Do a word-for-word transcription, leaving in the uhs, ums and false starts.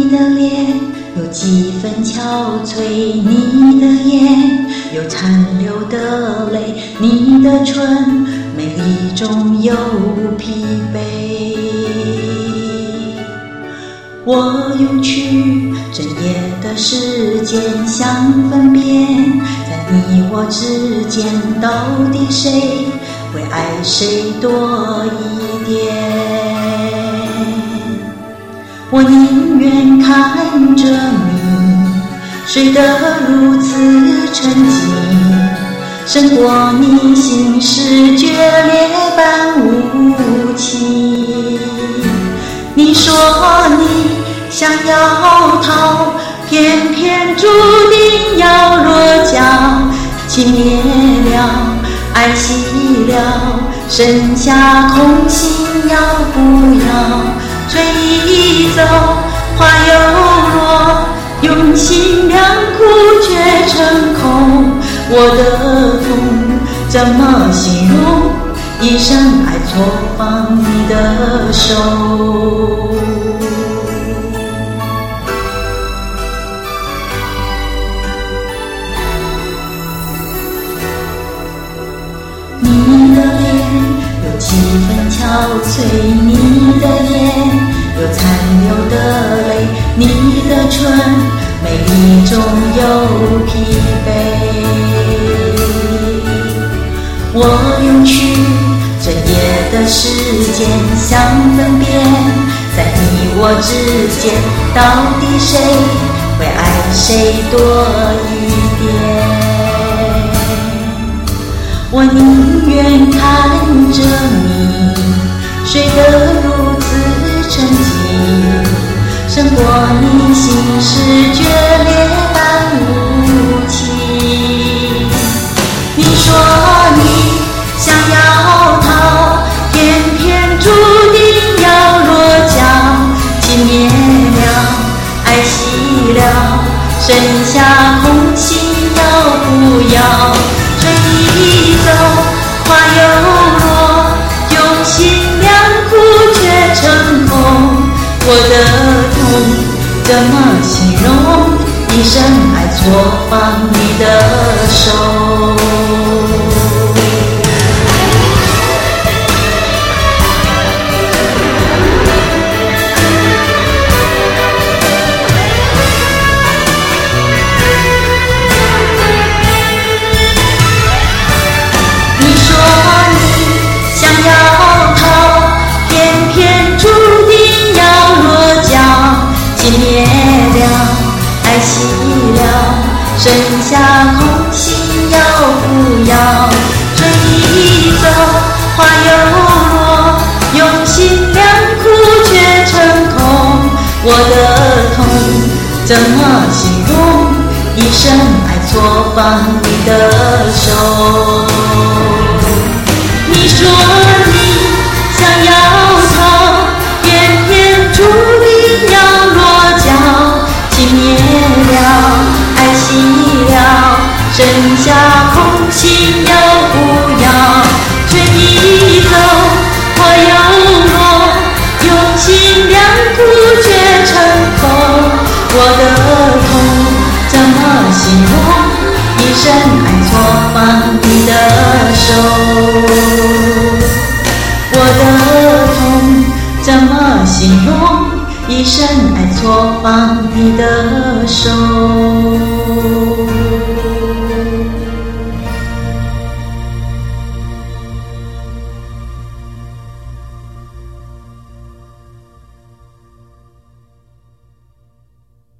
你的脸有几分憔悴，你的眼有残留的泪，你的唇美丽中有疲惫。我用去整夜的时间想分辨，在你我之间到底谁会爱谁多一点。我宁愿看着你睡得如此沉静，胜过你心事决裂般无情。你说你想要逃，偏偏注定要落脚，情灭了，爱熄了，剩下空心要不要？吹一走，花又落，用心良苦却成空。我的痛怎么形容？一生爱错放你的手。你的脸有几分憔悴，你的眼有残留的泪，你的唇美丽中有疲惫。我用去整夜的时间想分辨，在你我之间到底谁会爱谁多一点。我宁愿看着你睡得如此沉静，胜过你心事决裂般无情。你说你想要逃，偏偏注定要落脚，情灭了，爱熄了，剩下空心要不要？吹一走，花又落，用心良苦却成空。我的痛怎么形容？一生爱错放你的手。情灭了，爱熄了，剩下空心要不要？吹一走，花又落，用心良苦却成空。我的痛怎么形容？一生爱错放你的手。你说你想要逃，偏偏注定要落脚，情灭了，爱熄了，剩下空心要不要？吹一走，花又落，用心良苦却成空。我的痛怎么形容？一生爱错放你的手。我的痛怎么形容？一生爱错放你的手。